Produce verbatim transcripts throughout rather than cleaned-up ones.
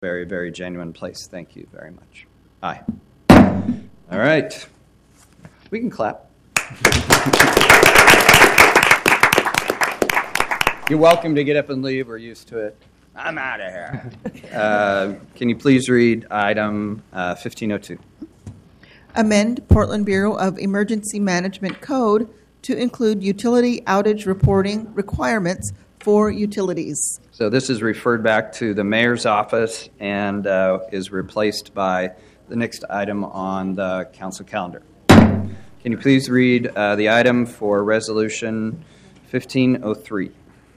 very, very genuine place. Thank you very much. Aye. All right. We can clap. You're welcome to get up and leave. We're used to it. I'm out of here. Uh, can you please read item uh, fifteen oh two? Amend Portland Bureau of Emergency Management Code to include utility outage reporting requirements for utilities. So this is referred back to the mayor's office and uh, is replaced by the next item on the council calendar. Can you please read uh, the item for resolution fifteen oh three?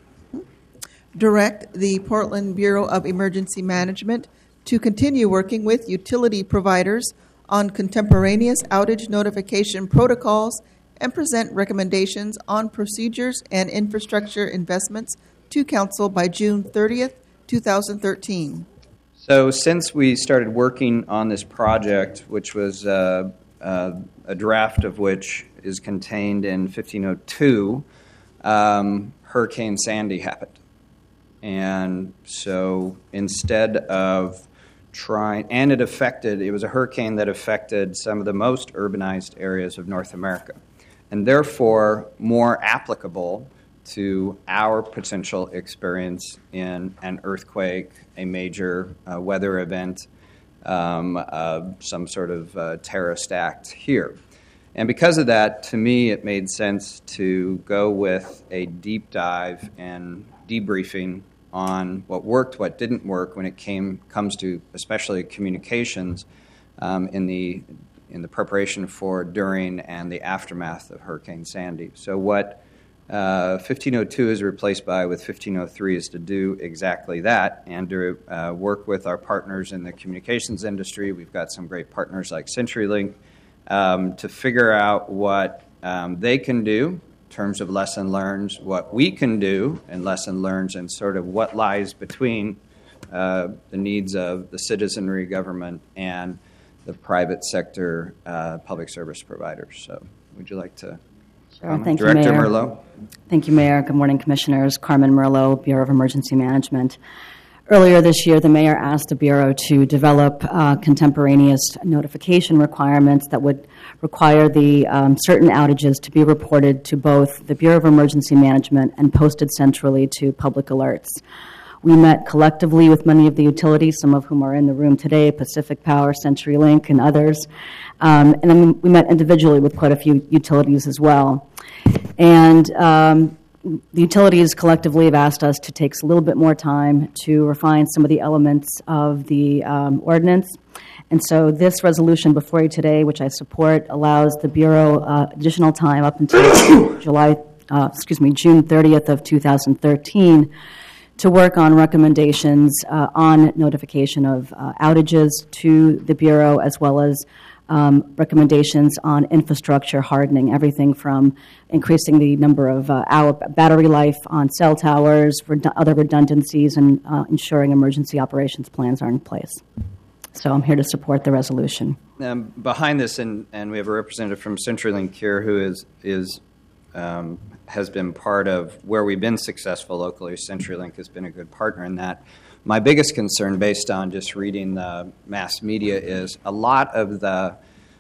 Direct the Portland Bureau of Emergency Management to continue working with utility providers on contemporaneous outage notification protocols and present recommendations on procedures and infrastructure investments to council by June thirtieth, twenty thirteen. So since we started working on this project, which was uh, uh, a draft of which is contained in fifteen oh two, um, Hurricane Sandy happened. And so instead of trying, and it affected, it was a hurricane that affected some of the most urbanized areas of North America, and therefore more applicable to our potential experience in an earthquake, a major uh, weather event, um, uh, some sort of uh, terrorist act here. And because of that, to me, it made sense to go with a deep dive and debriefing on what worked, what didn't work when it came comes to especially communications um, in the in the preparation for, during, and the aftermath of Hurricane Sandy. So what uh, fifteen oh two is replaced by with fifteen oh three is to do exactly that and to uh, work with our partners in the communications industry. We've got some great partners like CenturyLink um, to figure out what um, they can do in terms of lesson learns, what we can do and lesson learns, and sort of what lies between uh, the needs of the citizenry, government, and the private sector uh, public service providers. So would you like to Sure. comment? Thank Director you, Mayor. Merlot? Thank you, Mayor. Good morning, Commissioners. Carmen Merlot, Bureau of Emergency Management. Earlier this year, the Mayor asked the Bureau to develop uh, contemporaneous notification requirements that would require the um, certain outages to be reported to both the Bureau of Emergency Management and posted centrally to public alerts. We met collectively with many of the utilities, some of whom are in the room today, Pacific Power, CenturyLink, and others. Um, and then we met individually with quite a few utilities as well. And um, the utilities collectively have asked us to take a little bit more time to refine some of the elements of the um, ordinance. And so this resolution before you today, which I support, allows the Bureau uh, additional time up until July, uh, excuse me, June thirtieth of two thousand thirteen to work on recommendations uh, on notification of uh, outages to the Bureau, as well as um, recommendations on infrastructure hardening, everything from increasing the number of uh, hour battery life on cell towers, redu- other redundancies, and uh, ensuring emergency operations plans are in place. So I'm here to support the resolution. Um, behind this, and, and we have a representative from CenturyLink here who is is um, has been part of where we've been successful locally. CenturyLink has been a good partner in that. My biggest concern, based on just reading the mass media, is a lot of the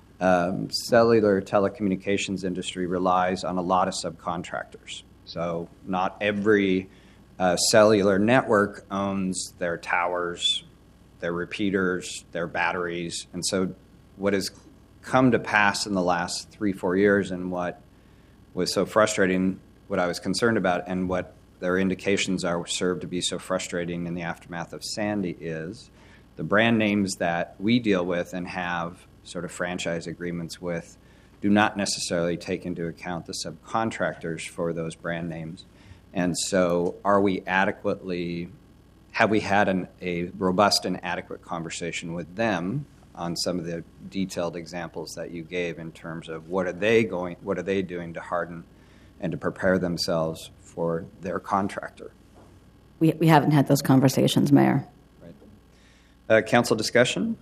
um, cellular telecommunications industry relies on a lot of subcontractors. So not every uh, cellular network owns their towers, their repeaters, their batteries. And so what has come to pass in the last three, four years, and what was so frustrating, what I was concerned about, and what their indications are served to be so frustrating in the aftermath of Sandy, is the brand names that we deal with and have sort of franchise agreements with do not necessarily take into account the subcontractors for those brand names. And so are we adequately, have we had an, a robust and adequate conversation with them on some of the detailed examples that you gave in terms of what are they going, what are they doing to harden and to prepare themselves for their contractor? We, we haven't had those conversations, Mayor. Right. Uh, council discussion.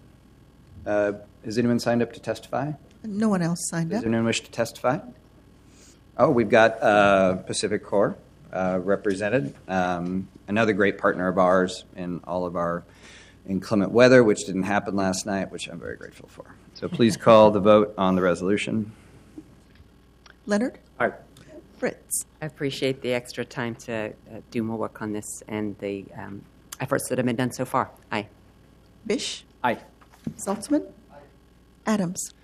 Uh, is anyone signed up to testify? No one else signed Does up. anyone wish to testify? Oh, we've got uh, Pacific Core uh, represented. Um, another great partner of ours in all of our inclement weather, which didn't happen last night, which I'm very grateful for. So please call the vote on the resolution. Leonard? Aye. Fritz? I appreciate the extra time to uh, do more work on this and the um, efforts that have been done so far. Aye. Bish? Aye. Saltzman? Adams?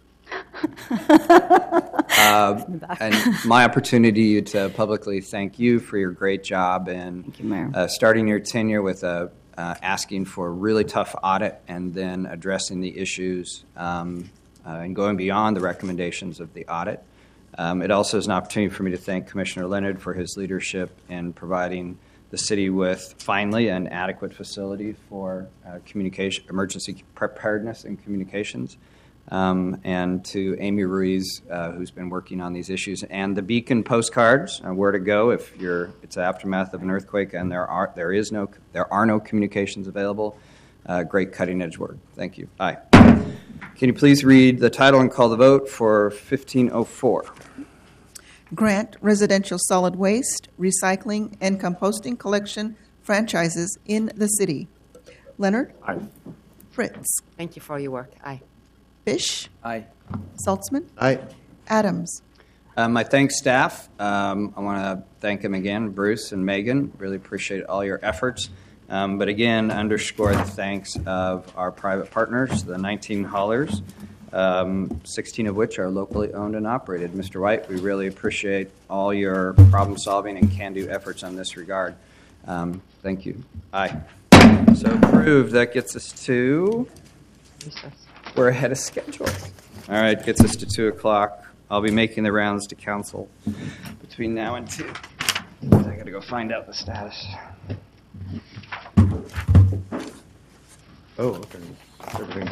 Uh, and my opportunity to publicly thank you for your great job in Thank you, Mayor. uh, starting your tenure with a, uh, asking for a really tough audit and then addressing the issues um, uh, and going beyond the recommendations of the audit. Um, it also is an opportunity for me to thank Commissioner Leonard for his leadership in providing the city with finally an adequate facility for uh, communication, emergency preparedness and communications. Um, and to Amy Ruiz, uh, who's been working on these issues, and the Beacon postcards, uh, where to go if you're it's the aftermath of an earthquake and there are there is no there are no communications available. Uh, great cutting edge work. Thank you. Aye. Can you please read the title and call the vote for fifteen oh four? Grant residential solid waste, recycling, and composting collection franchises in the city. Leonard? Aye. Fritz? Thank you for your work. Aye. Bish? Aye. Saltzman? Aye. Adams? Um, my thanks, staff. Um, I want to thank them again, Bruce and Megan. Really appreciate all your efforts. Um, but again, underscore the thanks of our private partners, the nineteen haulers, um, sixteen of which are locally owned and operated. Mister White, we really appreciate all your problem-solving and can-do efforts on this regard. Um, thank you. Aye. So approved. That gets us to... Recess. We're ahead of schedule. All right, gets us to two o'clock. I'll be making the rounds to council between now and two. I got to go find out the status. Oh, okay. Everything.